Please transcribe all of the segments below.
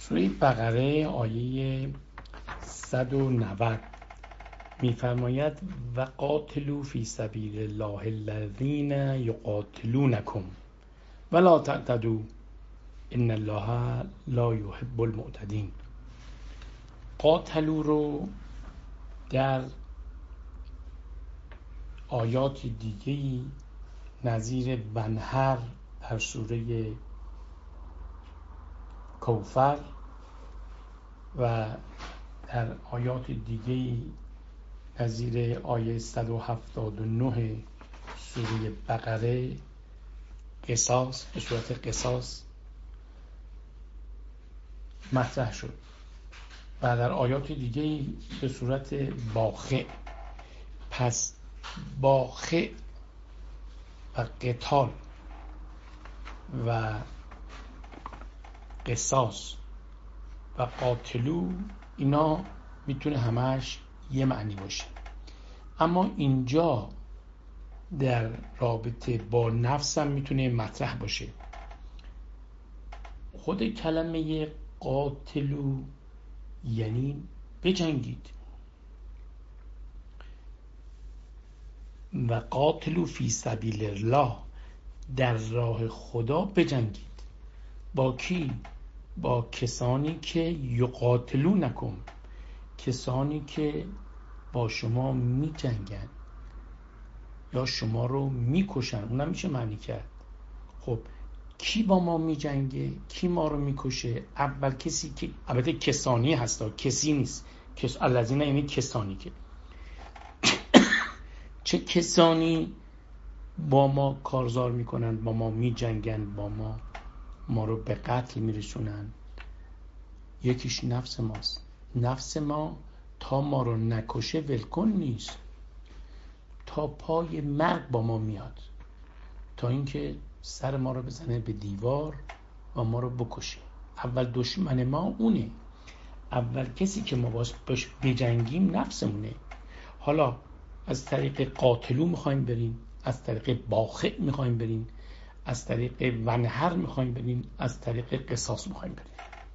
سوره بقره آیه 190 می‌فرماید و قاتلوا فی سبیل الله الذین یقاتلونکم ولا تعتدوا ان الله لا یحب المعتدین. قاتلوا رو در آیات دیگه‌ای نظیر ونهر در سوره کوثر و در آیات دیگه‌ای نظیر آیه 179 سوره بقره قصاص به صورت قصاص مطرح شد و در آیات دیگه‌ای به صورت باخع. پس باخع و قتال و قصاص و قاتلو اینا میتونه همش یه معنی باشه، اما اینجا در رابطه با نفسم میتونه مطرح باشه. خود کلمه قاتلو یعنی بجنگید و قاتلو فی سبیل الله، در راه خدا بجنگید. با کی؟ با کسانی که یقاتلونکم، کسانی که با شما می جنگن یا شما رو می کشن. اونم میشه معنی کرد. خب کی با ما می جنگه؟ کی ما رو می کشه؟ اول کسی که البته کسانی هستا، کسی نیست. الذین یعنی کسانی که چه کسانی با ما کارزار میکنن، با ما می جنگن، با ما رو به قتل می رسونن. یکیش نفس ماست. نفس ما تا ما رو نکشه ولکن نیست، تا پای مرگ با ما میاد، تا اینکه سر ما رو بزنه به دیوار و ما رو بکشه. اول دشمن ما اونه، اول کسی که ما باش بجنگیم نفسمونه. حالا از طریق قاتلو میخوایم بریم، از طریق باخع میخوایم بریم، از طریق ونهر میخوایم بریم، از طریق قصاص میخوایم بریم.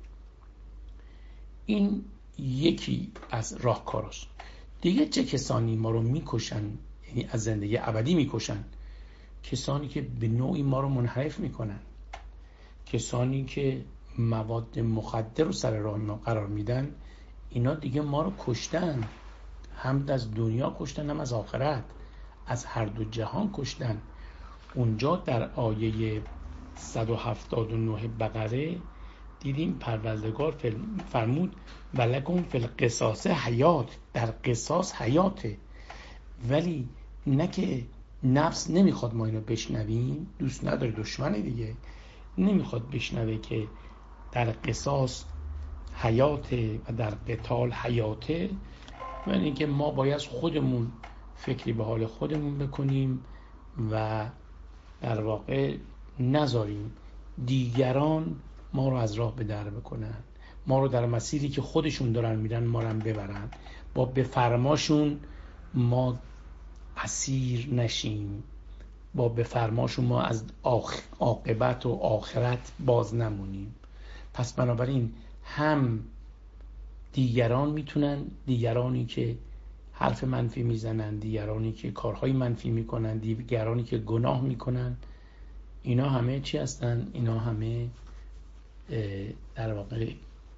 این یکی از راهکاراست. دیگه چه کسانی ما رو میکشن، یعنی از زندگی ابدی میکشن؟ کسانی که به نوعی ما رو منحرف میکنن، کسانی که مواد مخدر رو سر راه ما قرار میدن. اینا دیگه ما رو کشتن، هم از دنیا کشتن هم از آخرت، از هر دو جهان کشتن. اونجا در آیه 179 بقره دیدیم پروردگار فرمود ولکم فی القصاص حیات، در قصاص حیاته. ولی نه که نفس نمیخواد ما اینو بشنویم، دوست نداره، دشمنه دیگه، نمیخواد بشنوه که در قصاص حیاته و در قتال حیاته. ولی اینکه ما باید خودمون فکری به حال خودمون بکنیم و در واقع نذاریم دیگران ما رو از راه به در بکنن، ما رو در مسیری که خودشون دارن میرن ما رو هم ببرن، با به فرماشون ما اسیر نشیم، با به فرماشون ما از عاقبت و آخرت باز نمونیم. پس بنابراین هم دیگران میتونن، دیگرانی که حرف منفی میزنن، دیگرانی که کارهای منفی میکنن، دیگرانی که گناه میکنن، اینا همه چی هستن؟ اینا همه در واقع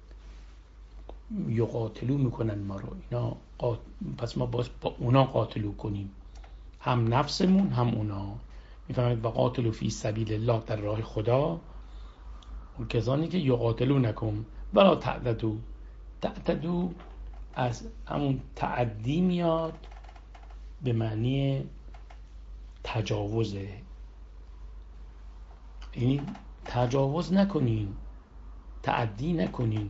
یقاتلو میکنن ما رو. اینا پس ما باز با اونا قاتلو کنیم، هم نفسمون هم اونا. میفهمید و قاتلو فی سبیل الله، در راه خدا. و کسانی که یقاتلونکم ولا تعتدوا، تعتدوا از همون تعدی میاد، به معنی تجاوزه. یعنی تجاوز نکنین، تعدی نکنین.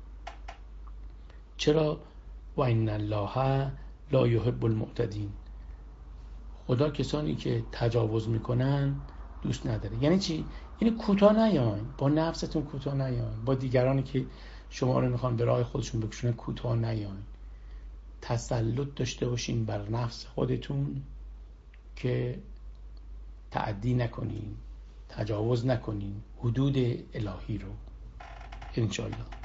چرا؟ و ان الله لا یحب المعتدین. خدا کسانی که تجاوز میکنن دوست نداره. یعنی چی؟ یعنی کوتاه نیاین، با نفستون کوتاه نیاین، با دیگرانی که شما رو میخوان به راه خودشون بکشونن کوتاه نیاین. تسلط داشته باشین بر نفس خودتون که تعدی نکنین، تجاوز نکنین حدود الهی رو. انشالله.